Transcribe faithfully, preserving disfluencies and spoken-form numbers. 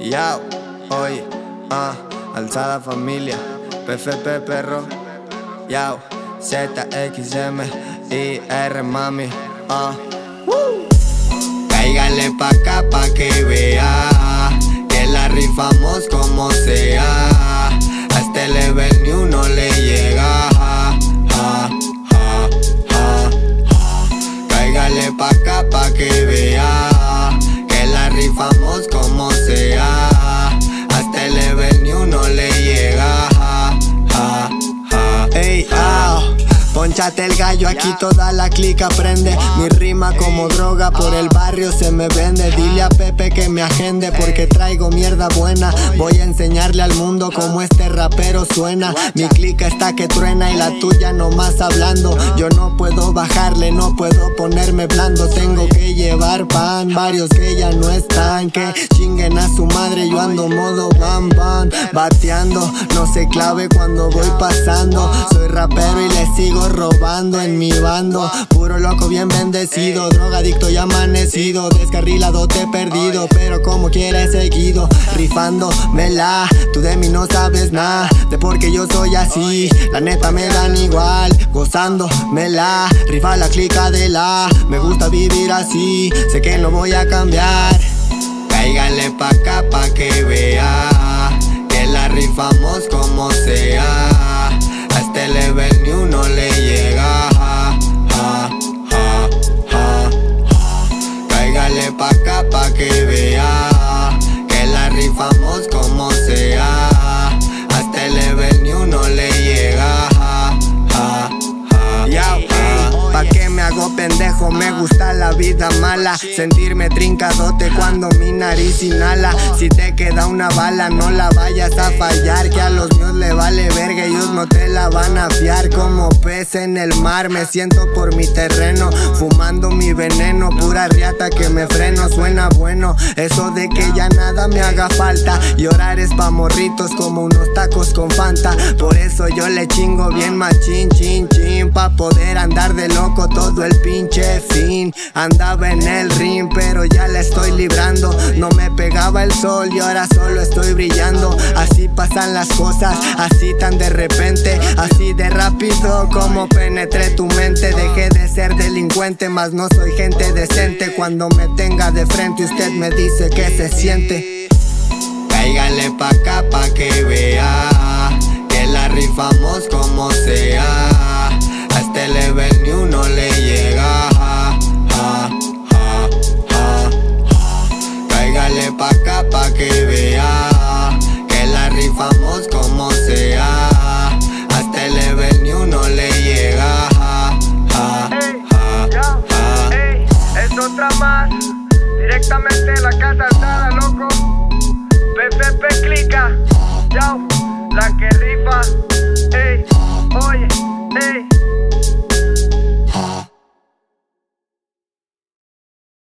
Ya, oye, ah, alzada familia, P F P perro, ya, Z X M I R mami, ah. Cáigale pa' acá pa' que vea que la rifamos como sea. A este level ni uno le llega. Ja, ja, ja, ja. Cáigale pa' acá pa' que vea que la rifamos como sea. A este level ni uno le llega. Ja, ja, ja. Ey, ah. Ponchate el gallo, aquí toda la clica prende. Mi rima como droga por el barrio se me vende. Dile a Pepe que me agende porque traigo mierda buena. Voy a enseñarle al mundo cómo este rapero suena. Mi clica está que truena y la tuya nomás hablando. Yo no puedo bajarle, no puedo ponerme blando. Tengo que llevar pan, varios que ya no están. Que chinguen a su madre, yo ando modo bam bam. Bateando, no se clave cuando voy pasando. Soy rapero y le sigo robando en mi bando. Puro loco bien bendecido, drogadicto y amanecido. Descarrilado te he perdido, pero como quiera he seguido rifándomela. Tú de mí no sabes nada, de por qué yo soy así. La neta me dan igual, gozándomela. Rifa la clica de la, me gusta vivir así. Sé que no voy a cambiar. Cáigale pa' acá pa' que vea que la rifamos como sea. A este level ni uno le llega. Ja, ja, ja, ja. Cáigale pa' acá pa' que vea que la rifamos como sea. A este level ni uno le llega. Ja, ja, ja. Ya, pa' que me hago pendejo, me gusta la vida mala. Sentirme trincadote cuando mi nariz inhala. Si te queda una bala no la vayas a fallar, que a los míos le vale verga, ellos no te la van a fiar. Como pez en el mar me siento por mi terreno, fumando mi veneno, pura riata que me freno. Suena bueno eso de que ya nada me haga falta. Llorar es pa' morritos como unos tacos con Fanta. Por eso yo le chingo bien machín, chin, chin, pa' poder andar de loco todo el pinche fin. Andaba en el ring pero ya la estoy librando. No me pegaba el sol y ahora solo estoy brillando. Así pasan las cosas, así tan de repente, así de rápido como penetré tu mente. Dejé de ser delincuente, mas no soy gente decente. Cuando me tenga de frente usted me dice que se siente. Cáigale pa' acá pa' que vea que la rifamos como sea. A este level ni uno le llega. Ja, ja, ja, ja. Cáigale pa' acá pa' que vea que la rifamos como sea. A este level ni uno le llega. Ja, ja, ja, ja. Ey, es otra más, directamente de la casa alzada, loco. P F P clica, yo, la que rifa.